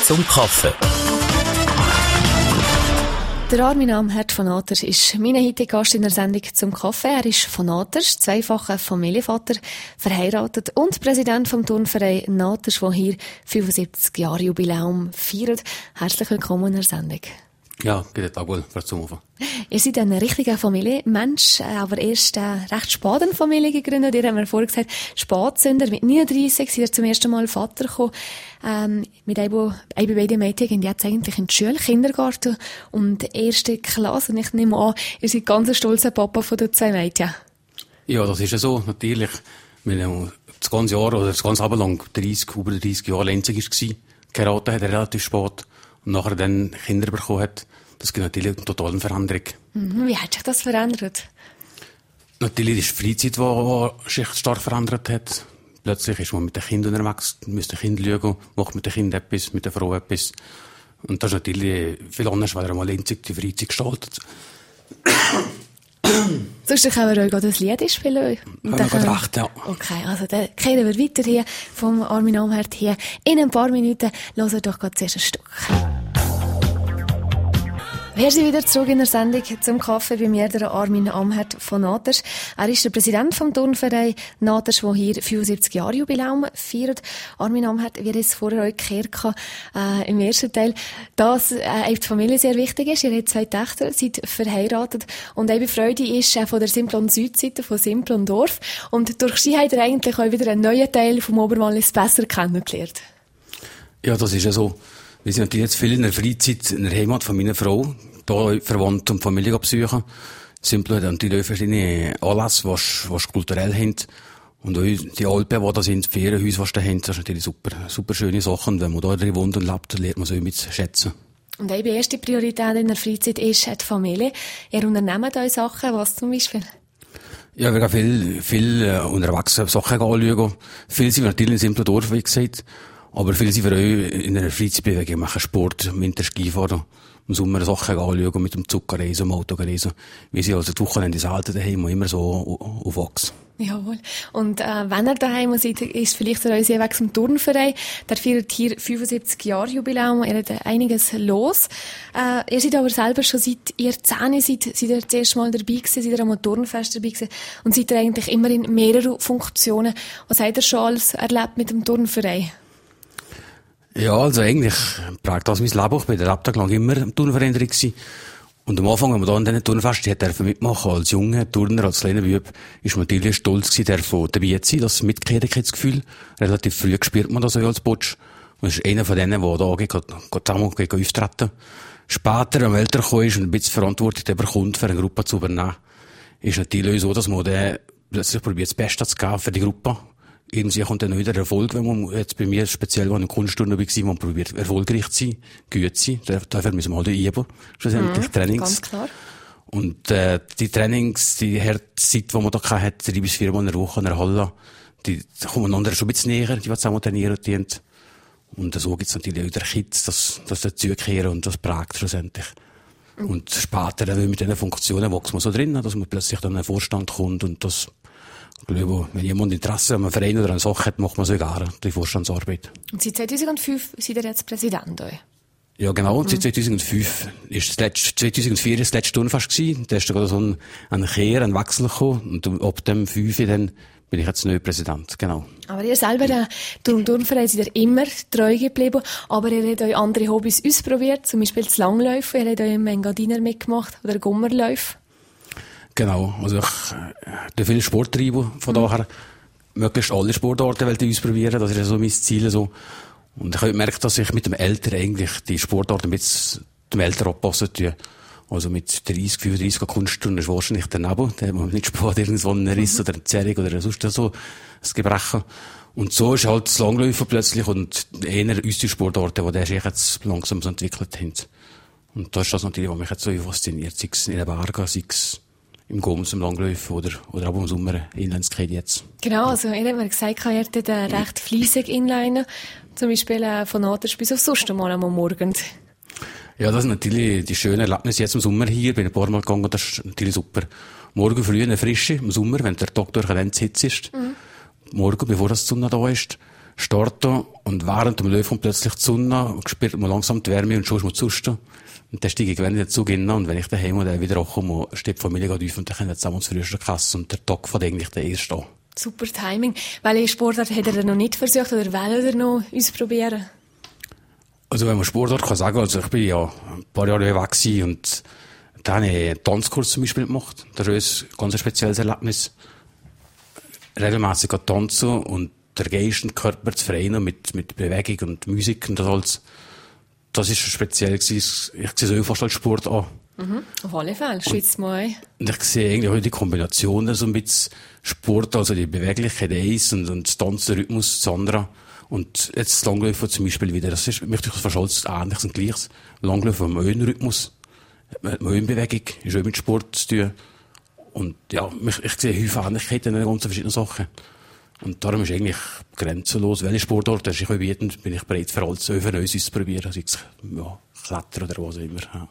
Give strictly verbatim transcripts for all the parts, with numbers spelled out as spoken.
zum Kaffee. Der Armin Amherd von Naters ist mein heutiger Gast in der Sendung zum Kaffee. Er ist von Naters, zweifacher Familienvater, verheiratet und Präsident vom Turnverein Naters, der hier fünfundsiebzig Jahre Jubiläum feiert. Herzlich willkommen in der Sendung. Ja, geht auch wohl, für zum Anfang. Ihr seid ein richtiger Familienmensch, aber erst äh, recht spät eine Familie gegründet. Ihr habt mir vorher gesagt, Spätsünder. Mit neununddreissig seid ihr zum ersten Mal Vater gekommen. Ähm, mit einem, einem beiden Mädchen gehen jetzt eigentlich in die Schule, Kindergarten und erste Klasse. Und ich nehme an, ihr seid ganz ein stolzer Papa von den zwei Mädchen. Ja, das ist ja so, natürlich. Wir haben das ganze Jahr, oder das ganze Leben lang, dreißig, über dreißig Jahre einzig war. Geheiratet hat er relativ spät. Und nachher dann Kinder bekommen hat. Das gibt natürlich eine totale Veränderung. Mhm, wie hat sich das verändert? Natürlich ist die Freizeit, die sich stark verändert hat. Plötzlich ist man mit den Kindern unterwegs, müsste den Kindern schauen, macht mit den Kindern etwas, mit der Frau etwas. Und das ist natürlich viel anders, weil er mal einzig die Freizeit gestaltet. Sonst können wir euch gerade ein Lied spielen. Ja, wir haben recht, ja. Okay, also dann kehren wir weiter hier vom Armin Amherd hier. In ein paar Minuten hören wir doch gerade zuerst ein Stück. Wir sind wieder zurück in der Sendung zum Kaffee bei mir, der Armin Amherd von Naters. Er ist der Präsident vom Turnverein Naters, der hier fünfundsiebzig Jahre Jubiläum feiert. Armin Amherd, wie es vorher euch gehört äh, im ersten Teil, dass äh, die Familie sehr wichtig ist. Ihr habt zwei Töchter, seid verheiratet und eben Freude ist äh, von der Simplon Südseite, von Simplon Dorf. Und durch sie habt ihr eigentlich auch wieder einen neuen Teil vom Oberwallis besser kennengelernt. Ja, das ist ja so. Wir sind natürlich jetzt viel in der Freizeit in der Heimat von meiner Frau, hier Verwandte und Familie besuchen. Simpel hat natürlich verschiedene Anlässe, was, was kulturell haben. Und auch die Alpen, die da sind, die Ferienhäuser, die da haben, das ist natürlich super, super schöne Sachen. Und wenn man da drin wohnt und lebt, lernt man so mit schätzen. Und eben die erste Priorität in der Freizeit ist die Familie. Ihr unternehmt euch Sachen, was zum Beispiel? Ja, wir gehen viel, viel äh, unterwegs Sachen anschauen. Viel sind wir natürlich in Simplon Dorf, wie gesagt. Aber viele sind wir auch in einer Freizeitbewegung. Wir machen Sport, im Winter Skifahren, im Sommer Sachen anschauen, mit dem Zug reisen, im Auto reisen. Wir sind also die Wochenende selten daheim und immer so auf Achse. Jawohl. Und äh, wenn ihr daheim seid, ist vielleicht euer Weg zum Turnverein. Der feiert hier fünfundsiebzig Jahre Jubiläum. Ihr habt einiges los. Äh, ihr seid aber selber schon seit ihr zehn seid, seid ihr das erste Mal dabei gewesen, seid ihr am Turnfest dabei gewesen und seid ihr eigentlich immer in mehreren Funktionen. Was habt ihr schon alles erlebt mit dem Turnverein? Ja, also eigentlich prägt das mein Leben. Ich bin der Lebtag lang immer im Turnverein drin gewesen. Und am Anfang, wenn man da an diesen Turnfesten hat mitmachen als junger Turner, als kleiner Bub, ist man natürlich stolz gewesen, der dabei zu sein, das Mitgehörigkeitsgefühl. Relativ früh spürt man das auch als Butsch. Und ist einer von denen, der da geht, geht zusammen gegen auftreten. Später, wenn man älter gekommen ist und ein bisschen Verantwortung bekommt, für eine Gruppe zu übernehmen, ist natürlich so, dass man dann plötzlich probiert, das Beste zu geben für die Gruppe. Irgendwie kommt dann wieder Erfolg, wenn man jetzt bei mir speziell, wenn ich in Kunststunde dabei war, man probiert erfolgreich zu sein, gut zu sein. Dafür müssen wir halt üben. Schlussendlich mhm, Trainings. Ganz klar. Und, äh, die Trainings, die Herzzeit, die man da hat, drei bis vier Mal in der Woche in der Halle, die kommen einander schon ein bisschen näher, die, die zusammen trainieren dient. Und so gibt's natürlich auch wieder Kids, das, das dazukehren und das prägt schlussendlich. Mhm. Und später, mit diesen Funktionen wächst man so drin, dass man plötzlich dann in den Vorstand kommt und das, ich glaube, wenn jemand Interesse an einem Verein oder an einer Sache hat, macht man so gerne die Vorstandsarbeit. Und seit zweitausendfünf seid ihr jetzt Präsident, oder? Ja, genau. Mhm. Seit zweitausendfünf ist das letzte, zweitausendvier ist das letzte Turnfest gewesen. Da ist da gerade so ein, ein Kehr, ein Wechsel gekommen. Und ab dem fünf dann bin ich jetzt neuer Präsident, genau. Aber ihr selber, der Turnverein, seid ihr immer treu geblieben. Aber ihr habt euch andere Hobbys ausprobiert. Zum Beispiel das Langläufen. Ihr habt euch im Engadiner mitgemacht. Oder Gummerläufen. Genau, also ich äh, viel Sport treiben, von mhm. daher möglichst alle Sportarten ausprobieren, das ist ja so mein Ziel. So. Und ich habe gemerkt, dass ich mit dem Alter eigentlich die Sportarten mit dem Alter anpassen tue. Also mit dreißig, fünfunddreissig Kunststunden ist wahrscheinlich daneben, da hat man nicht Sport irgendwo einen Riss mhm. oder eine Zerrung oder sonst so ein Gebrechen. Und so ist halt das Langläufen plötzlich und eher unsere Sportarten, die sich jetzt langsam so entwickelt haben. Und das ist das natürlich, was mich jetzt so fasziniert, sei es in den Bergen, sei es im Goms, im Langläufen oder, oder auch im Sommer Inlineskaten jetzt. Genau, also ihr habt mir gesagt, ihr hättet äh, recht fleissig Inlinen, zum Beispiel äh, von Naters bis auf sonst mal am Morgen. Ja, das sind natürlich die schönen Erlebnisse jetzt im Sommer hier. Ich bin ein paar Mal gegangen, das ist natürlich super. Morgen früh eine Frische, im Sommer, wenn der Tag durch eine Hitze ist. Mhm. Morgen, bevor das die Sonne da ist. starten und während dem Löwen kommt plötzlich die Sonne und spürt man langsam die Wärme und schon ist man zusten. Und dann steige ich wenn ich den Zug rein und wenn ich daheim und dann wieder ankomme, steht die Familie auf und dann können wir zusammen ins Frühstück essen und der Tag fängt eigentlich der erste an. Super Timing. Welche Sportart hat er noch nicht versucht oder wollen er noch ausprobieren? Also wenn man Sportart kann sagen, also ich bin ja ein paar Jahre weg gewesen und da habe ich einen Tanzkurs zum Beispiel gemacht. Das ist ein ganz spezielles Erlebnis. Regelmässig tanzen und der Geist und Körper zu vereinen mit, mit Bewegung und Musik und das alles. Das ist speziell gewesen. Ich sehe es fast als Sport an. Mhm. Auf alle Fälle. Schwitzt mal ein. Und ich sehe eigentlich auch die Kombination, so ein bisschen Sport, also die Beweglichkeit eins und, und das Tanzen, der Rhythmus das andere. Und jetzt das Langläufen zum Beispiel wieder. Das ist, möchte ich fast als ähnliches und gleiches. Langläufen mit einem Höhenrhythmus. Mit einer Höhenbewegung. Ist auch mit Sport zu tun. Und ja, ich, ich sehe häufig Ähnlichkeiten in ganz verschiedenen Sachen. Und darum ist eigentlich grenzenlos. Welche Sportart ist, ich bieten, bin ich bereit für alles, für Neues auszuprobieren. Sei es, ja, Klettern oder was auch immer. Ja.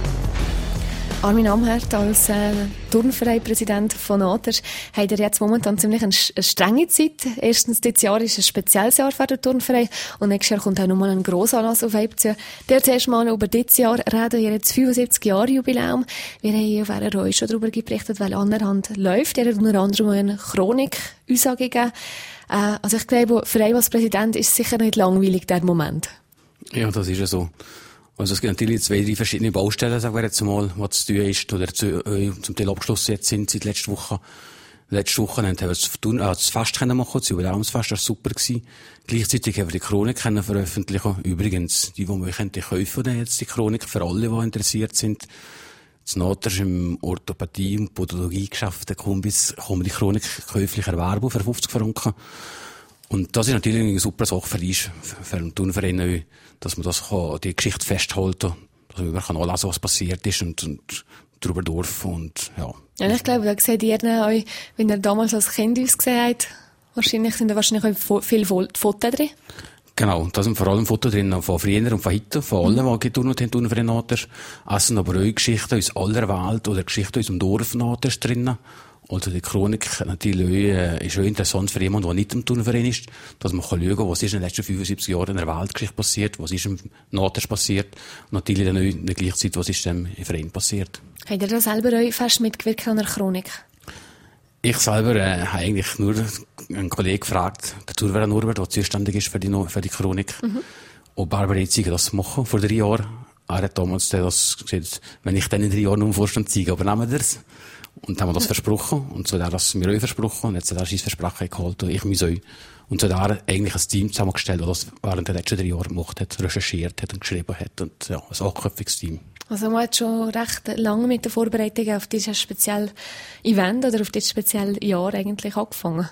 Armin Amherd, als äh, Turnvereinpräsident von Naders, hat er jetzt momentan ziemlich eine, eine strenge Zeit. Erstens, dieses Jahr ist ein spezielles Jahr für den Turnverein und nächstes Jahr kommt auch nochmal ein grosser Anlass auf euch zu. Der zuerst mal über dieses Jahr reden wir jetzt fünfundsiebzig Jahre Jubiläum. Wir haben hier auf R R O schon darüber berichtet, weil anerhand läuft. Er hat unter anderem eine Chronik Aussage gegeben. Äh, also ich glaube, für einen als Präsident ist es sicher nicht langweilig, der Moment. Ja, das ist ja so. Also es gibt natürlich zwei, drei verschiedene Baustellen, sagen wir jetzt mal, was zu tun ist, oder zu, äh, zum Teil abgeschlossen jetzt sind seit letzter Woche. Letzte Woche haben wir das, äh, das Fest können machen, das Jubiläumsfest, das war super gewesen. Gleichzeitig haben wir die Chronik können veröffentlichen. Übrigens, die, die wir kaufen können, jetzt die Chronik, für alle, die interessiert sind. Das Naders im Orthopädie- und Podologie-Geschäft, da kommen die Chronik käuflich erwerben für fünfzig Franken. Und das ist natürlich eine super Sache für uns, für den Turnverein, dass man das kann, die Geschichte festhalten kann, dass man kann anlesen, was passiert ist und, und darüber dürfen und, ja. Ja, ich glaube, da seht ihr euch, wenn ihr damals als Kind ausgesehen habt, wahrscheinlich sind da wahrscheinlich auch viele Fotos drin. Genau, da sind vor allem Fotos drin von früher und von heute, von allen, mhm. die geturnt haben, Turnverein Naders. Es sind aber auch Geschichten aus aller Welt oder Geschichten aus dem Dorf Naders drin. Also die Chronik natürlich äh, ist auch interessant für jemanden, der nicht im Turnverein ist, dass man kann schauen, was ist in den letzten fünfundsiebzig Jahren in der Weltgeschichte passiert, was ist im Naders passiert und natürlich dann auch in der gleichen Zeit, was ist im Verein passiert. Habt ihr da selber euch fest mitgewirkt an der Chronik? Ich selber äh, habe eigentlich nur einen Kollegen gefragt, der Turnverein Norbert, der zuständig ist für die, für die Chronik, mhm. ob er bereit sei, das zu machen, vor drei Jahren. Er hat damals das gesagt, wenn ich dann in drei Jahren noch im Vorstand zeige, aber nehmen wir das. Und haben wir das versprochen. Und so hat er das mir auch versprochen. Und jetzt hat er sein Versprechen gehalten. Ich mich auch. Und so hat er eigentlich ein Team zusammengestellt, das das während der letzten drei Jahre gemacht hat, recherchiert hat und geschrieben hat. Und ja, ein achtköpfiges Team. Also man hat schon recht lange mit der Vorbereitung auf dieses spezielle Event oder auf dieses spezielle Jahr eigentlich angefangen.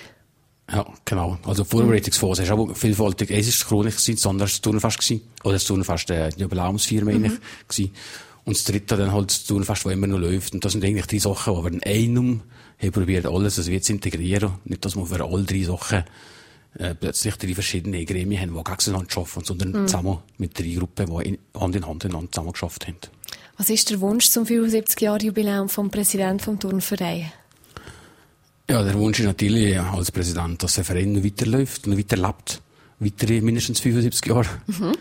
Ja, genau. Also die Vorbereitungsphase ist aber vielfältig. Es war die Chronik, das andere war das Turnfest gewesen. Oder das Turnfest, äh, die Jubiläumsfeier, meine ich, gewesen. Und das dritte dann halt das Turnfest, das immer noch läuft. Und das sind eigentlich die Sachen, die wir in einem haben probiert, alles also zu integrieren. Nicht, dass wir für alle drei Sachen äh, plötzlich drei verschiedene Gremien haben, die gegeneinander arbeiten, sondern mhm. zusammen mit drei Gruppen, die in, Hand in Hand ineinander zusammen geschafft haben. Was ist der Wunsch zum fünfundsiebzig Jahre Jubiläum vom Präsidenten vom Turnverein? Ja, der Wunsch ist natürlich als Präsident, dass der Verein noch weiterläuft, noch weiterlebt. Weitere mindestens fünfundsiebzig Jahre. Mhm.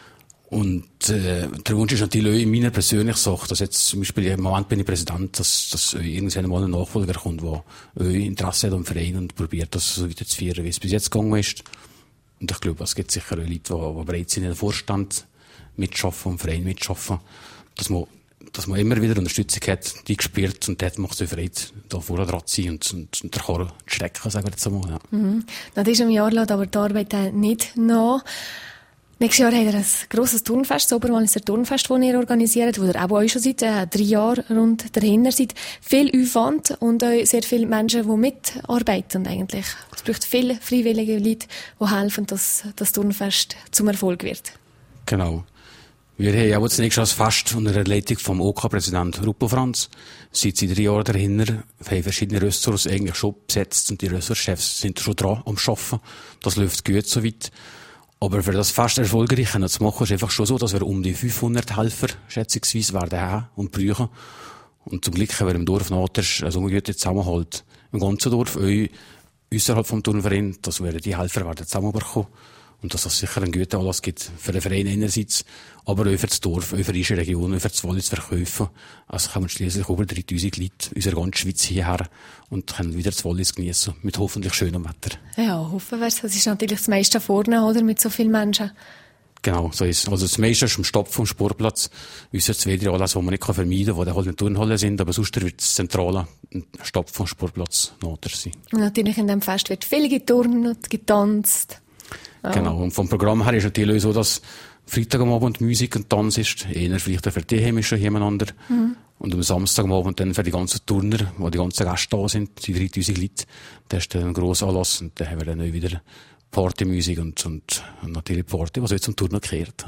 Und äh, der Wunsch ist natürlich auch in meiner persönlichen Sache, dass jetzt zum Beispiel im Moment bin ich Präsident, dass, dass irgendwann mal ein Nachfolger kommt, der Interesse hat am Verein und probiert, das so weiterzuführen, wie es bis jetzt gegangen ist. Und ich glaube, es gibt sicher auch Leute, die, die bereit sind, in den Vorstand mitschaffen, im Verein mitschaffen, dass man, dass man immer wieder Unterstützung hat, die gespürt und dort macht es bereit, da vorne dran zu sein und, und, und der Karren zu strecken, sagen wir jetzt einmal. Ja. Mhm. Nach diesem Jahr lässt aber die Arbeit nicht nach. Nächstes Jahr habt ihr ein grosses Turnfest, das Oberwalliser Turnfest, das ihr organisiert, wo ihr auch, auch schon seit äh, drei Jahren rund dahinter seid. Viel Aufwand und auch sehr viele Menschen, die mitarbeiten eigentlich. Es braucht viele freiwillige Leute, die helfen, dass das Turnfest zum Erfolg wird. Genau. Wir haben auch zunächst das Fest unter der Leitung vom O K-Präsident Ruppo Franz. Seit drei Jahren dahinter haben verschiedene Ressorts eigentlich schon besetzt und die Ressortchefs sind schon dran am Arbeiten. Das läuft gut soweit. Aber für das Fest erfolgreich zu machen, ist einfach schon so, dass wir um die fünfhundert Helfer schätzungsweise werden haben und brauchen. Und zum Glück haben wir im Dorf Naders so einen guten Zusammenhalt. Im ganzen Dorf, auch außerhalb vom Turnverein, dass wir die Helfer werden zusammenbekommen. Und dass es sicher einen guten Anlass gibt für den Verein einerseits, aber auch für das Dorf, auch für die Region, auch für das Wallis verkaufen. Also kommen schliesslich über dreitausend Leute aus der ganzen Schweiz hierher und können wieder das Wallis geniessen, mit hoffentlich schönem Wetter. Ja, hoffen wir es. Das ist natürlich das meiste vorne, oder, mit so vielen Menschen. Genau, so ist es. Also das meiste ist am Stopp vom Sportplatz. Unser zweiter Anlass, den man nicht vermeiden kann, wo die halt in Turnhallen sind, aber sonst wird das zentrale Stopp vom Sportplatz Nader sein. Und natürlich in diesem Fest wird viel geturnt, getanzt. Oh. Genau, und vom Programm her ist natürlich so, dass Freitag am Abend Musik und Tanz ist, eher vielleicht für die Heimischen nebeneinander. Mhm. Und am Samstag am Abend dann für die ganzen Turner, wo die ganzen Gäste da sind, die dreitausend Leute, da ist dann ein grosser Anlass und dann haben wir dann auch wieder Partymusik und, und, und natürlich Party, was jetzt zum Turnen gehört.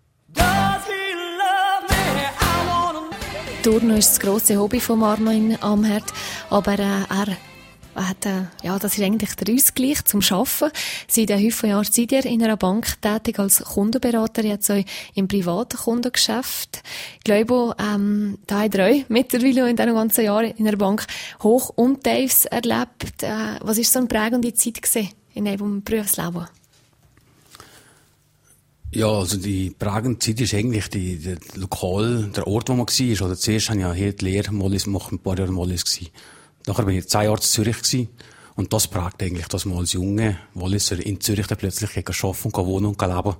Turnen ist das grosse Hobby von Armin Amherd, aber äh, er hat, äh, ja, das ist eigentlich der Ausgleich zum Arbeiten. Seit häufigen Jahren seid ihr in einer Bank tätig als Kundenberater, jetzt auch im privaten Kundengeschäft. Ich glaube, ähm, da habt ihr euch mittlerweile in diesen ganzen Jahren in einer Bank Hoch- und Tiefs erlebt. Äh, was war so eine prägende Zeit gewesen in eurem Berufsleben? Ja, also die prägende Zeit ist eigentlich die, der Lokal, der Ort, wo man war. Oder zuerst habe ich ja hier die Lehre Mollis gemacht, ein paar Jahre Mollis gewesen. Nachher bin ich zehn Jahre in Zürich gewesen. Und das prägt eigentlich, dass man als junge Walliser in Zürich dann plötzlich arbeiten und wohnen und leben.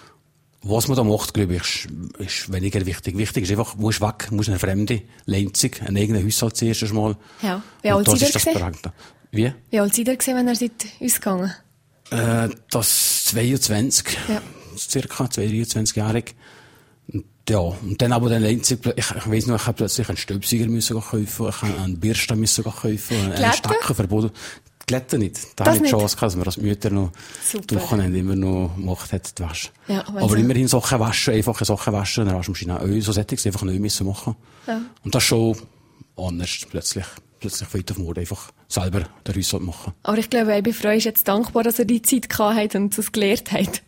Was man da macht, glaube ich, ist, ist weniger wichtig. Wichtig ist einfach, wo ist weg, muss eine fremde, Lenzig, einen eigenen Haushalt zuerst mal. Ja. Wie alt seid ihr gewesen? Wie? Wie alt seid ihr gewesen, wenn ihr seid ausgegangen? Äh, das zweiundzwanzig. Ja. Circa, zweiundzwanzigjährig. Ja, und dann aber dann einzig, ich, ich weiss noch, ich habe plötzlich einen Stöpsauger müssen kaufen, ich habe einen Bürsten müssen kaufen, einen Stecker verboten. Glätten nicht. Da habe ich die Chance gehabt, dass man als Mütter noch Super. Wochenende immer noch gemacht hat, die Wäsche. Ja, aber immerhin Sachen waschen, einfache Sachen waschen, dann Waschmaschine auch, so Settings einfach neu müssen machen. Ja. Und das ist schon anders, plötzlich. Plötzlich von heute auf morgen einfach selber den Haushalt machen. Aber ich glaube, Ebi Freu ist jetzt dankbar, dass er die Zeit gehabt hat und es gelernt hat.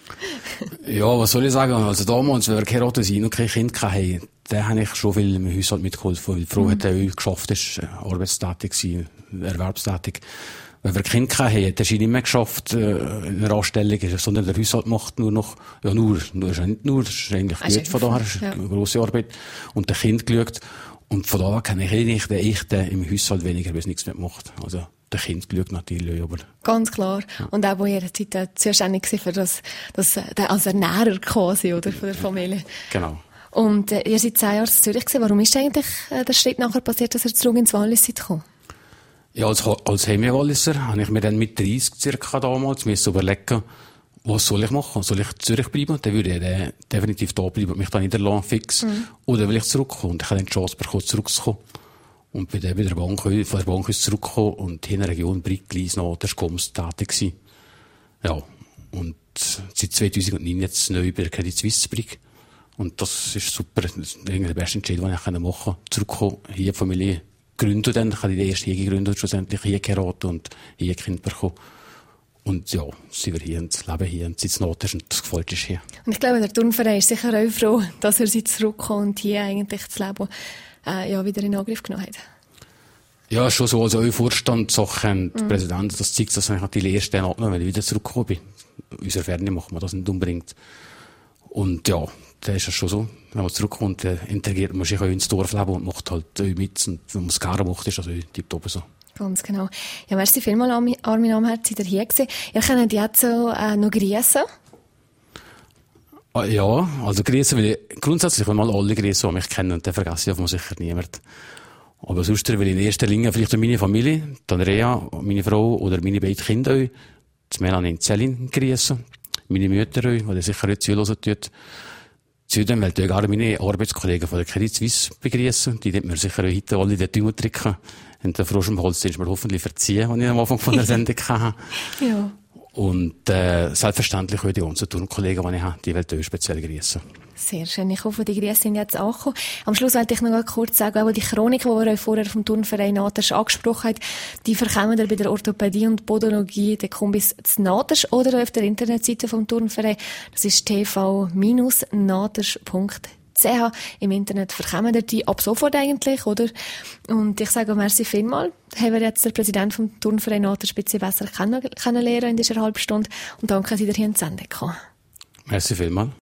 Ja, was soll ich sagen? Also damals, wenn wir geheiratet sind und kein Kind hatten, dann habe ich schon viel im Haushalt mitgeholfen, weil die Frau mhm. hat auch geschafft, ist arbeitstätig gewesen, erwerbstätig. Wenn wir Kind hatten, hat er sie nicht mehr geschafft, in einer Anstellung, sondern der Haushalt macht nur noch, ja nur, nur ist nicht nur, das ist eigentlich also gut von daher, das ist ja. eine grosse Arbeit. Und der Kind geschaut. Und von daher kenne ich eigentlich den Echten im Haushalt weniger, weil es nichts mehr macht. Also, der Kind geschaut natürlich, aber. Ganz klar. Ja. Und auch, wo ihr Zeit äh, zuständig war für das, das, der, als Ernährer quasi, oder, von der Familie. Genau. Und, äh, ihr seid zehn Jahre in Zürich gewesen. Warum ist eigentlich, äh, der Schritt nachher passiert, dass ihr zurück ins Wallis seid gekommen? Ja, als, als Heimwalliser habe ich mir dann mit dreißig circa damals müssen überlegen, was soll ich machen? Soll ich in Zürich bleiben? Dann würde ich äh, definitiv da bleiben und mich da niederlassen, fix. Mhm. Oder will ich zurückkommen? Und ich habe dann die Chance bekommen, zurückzukommen. Und bin dann bei der Bank, von der Bank aus zurückgekommen und hier in der Region Bricklis noch der Kommst tätig gewesen. Ja. Und seit zweitausendneun jetzt neu bei der Credit Suisse Brick. Und das ist super. Das ist der beste Entscheid, den ich machen konnte. Zurückkommen, hier die Familie gründen dann. Ich habe die erste hier gegründet, schlussendlich hier geheiratet und hier ein Kind bekommen. Und ja, sind wir hier und leben hier und sitzen Nader und das gefällt uns hier. Und ich glaube, der Turnverein ist sicher auch froh, dass er zurückkommt und hier eigentlich das Leben äh, ja, wieder in Angriff genommen hat. Ja, schon so. Also, euer Vorstand, Sachen, mhm. Präsident, das zeigt, dass ich natürlich erst dann abgenommen, wenn ich wieder zurückgekommen bin. In unserer Ferne machen wir das nicht unbedingt. Und ja, da ist es schon so. Wenn man zurückkommt, äh, integriert man sich auch ins Dorfleben und macht halt mit. Und wenn man es gerne macht, ist das auch tiptop so. Ganz genau. Ja, merci vielmals, Armin Amherd, seid ihr hier gewesen. Ihr könnt jetzt so, äh, noch grüßen. Ah, ja, also grüßen will ich grundsätzlich mal alle grüßen, die mich kennen, und dann vergesse ich auf sicher niemand. Aber sonst will ich in erster Linie vielleicht meine Familie, die Andrea, meine Frau oder meine beiden Kinder auch, die Melanie und Celine grüßen. Meine Mütter auch, die sicher nicht zuhören tut. Zudem will ich auch meine Arbeitskollegen von der Credit Suisse begrüßen. Die werden mir sicher auch heute alle den Däumel drücken. Und der Frosch im Holz ist mir hoffentlich verziehen, was ich am Anfang von der Sendung hatte. Ja. Und äh, selbstverständlich auch die ganzen Turnkollegen, die ich habe, die will ich auch speziell grüßen. Sehr schön. Ich hoffe, die Grüße sind jetzt angekommen. Am Schluss wollte ich noch kurz sagen, auch die Chronik, die wir euch vorher vom Turnverein Nadersch angesprochen haben, die verkommen ihr bei der Orthopädie und Podologie der Kombis zu Nadersch oder auf der Internetseite vom Turnverein. Das ist t v Bindestrich nadersch punkt c h. Im Internet verkommen ihr die ab sofort eigentlich, oder? Und ich sage merci vielmals. Haben wir jetzt den Präsidenten vom Turnverein Naters ein bisschen besser kennenlernen in dieser halben Stunde. Und danke, dass ihr hier in die Sendung gekommen. Merci vielmals.